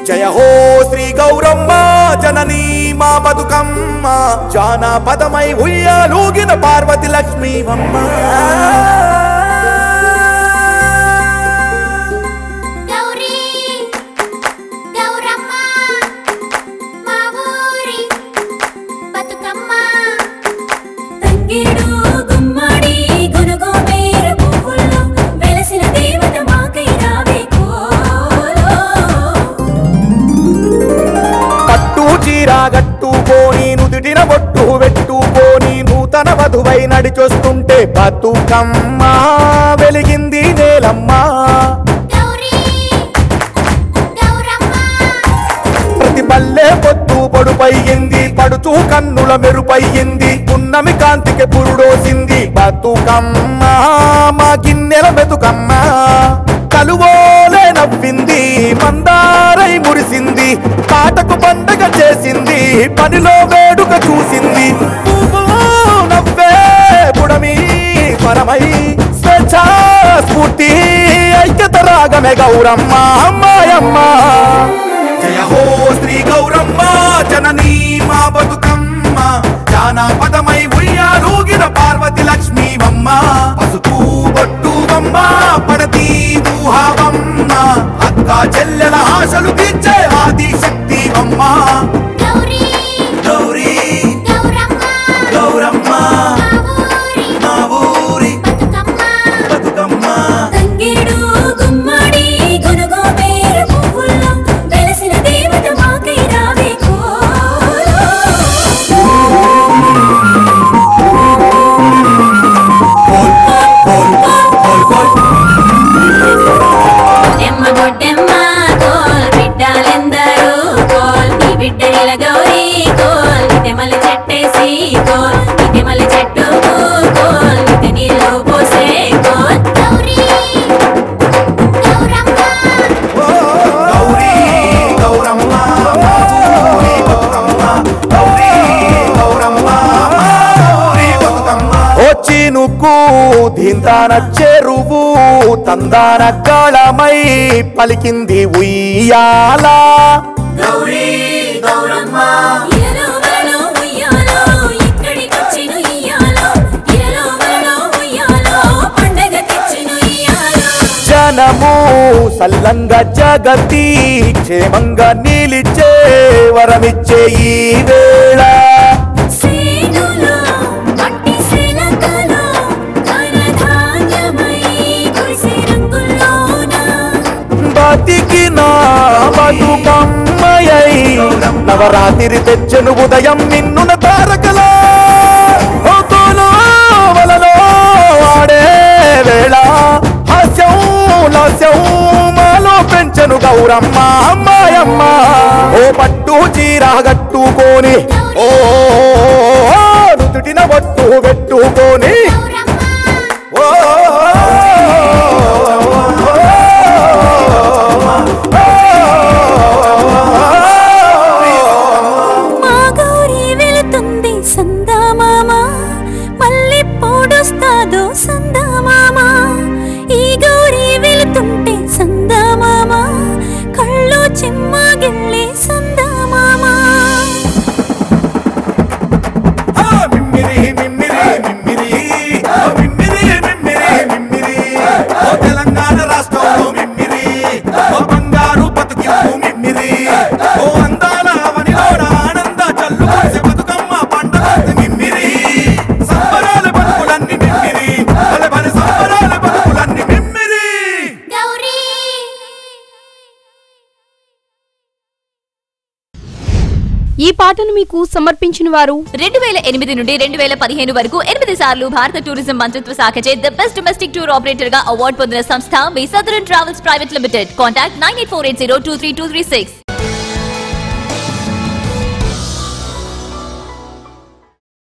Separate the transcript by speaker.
Speaker 1: జయ హో శ్రీ గౌరమ్మ జననీ మా బతుకమ్మ జానపదమై ఉయ్యాలూగిన పార్వతి లక్ష్మీవమ్మ గట్టుకోని నుదుటిన బొట్టు పెట్టుకోని నూతన వధువై నడిచొస్తుంటే బతుకమ్మ వెలిగింది నేలమ్మ ప్రతి పల్లె పొత్తు పొడుపయ్యింది పడుతూ కన్నుల మెరుపయ్యింది పున్నమి కాంతికి పురుడోసింది బతుకమ్మ మా గిన్నెల బతుకమ్మ కలువోలే నవ్వింది మందారై మురిసింది పాటకు పండగ చేసింది పనిలో వేడుక చూసింది నవ్వే పుడమి పరమై స్వేచ్ఛా స్ఫూర్తి ఐక్యత రాగమే గౌరమ్మ అమ్మాయమ్మ జయ హో శ్రీ గౌరమ్మ జననీ మా బతుకమ్మ జానపదమై ఉయ్యాలూగిన పార్వతి లక్ష్మీవమ్మ పసుపు బొట్టువమ్మ పడతి ఊహావమ్మ అక్క చెల్లెల ఆశలు తీర్చే ఆది శక్తివమ్మ గౌరీ గౌరీ గౌరమ్మ మా ఊరి బతుకమ్మ తంగేడు గుమ్మడి గునుగో మేర పువ్వుల్లో వెలసిన దేవత మాకై రావే గౌరీ కోల్ నితమల చెట్టేసి కోల్ నితమల చెట్టు కోల్ నిత నీళ్ళు పోసే కోల్ గౌరీ గౌరమ్మ గౌరీ గౌరమ్మ గౌరీ బతుకమ్మ గౌరీ గౌరమ్మ గౌరీ బతుకమ్మ వచ్చి నుక్కు దిందాన చెరువు తందాన కాళమై పలికింది ఉయ్యాల గౌరీ గౌరమ్మ ఇలలో వలలో ఉయ్యాలో ఇక్కడికొచ్చిన ఉయ్యాలో ఇలలో వలలో ఉయ్యాలో పండగ తెచ్చిన ఉయ్యాలో జనము సల్లంగా జగతి క్షేమంగా నిలిచే వరమిచ్చే ఈ వేళ బతికిన బతుకమ్మయై నవరాత్రి తెచ్చను ఉదయం నిన్నున తారకలా వలలో ఆడే వేళ హాస్యం లాస్యం మాలో పెంచను గౌరమ్మ అమ్మాయమ్మ ఓ పట్టు చీర గట్టుకోని ఓ నుదుటిన బొట్టు పెట్టుకోని ఓ
Speaker 2: ఈ పాటను మీకు సమర్పించిన వారు
Speaker 3: 2008 నుండి 2015 వరకు 8 సార్లు భారత టూరిజం మంత్రిత్వ శాఖచే the best domestic tour operator గా అవార్డు పొందిన సంస్థ మీ Southern Travels Private Limited. Contact 9848023236.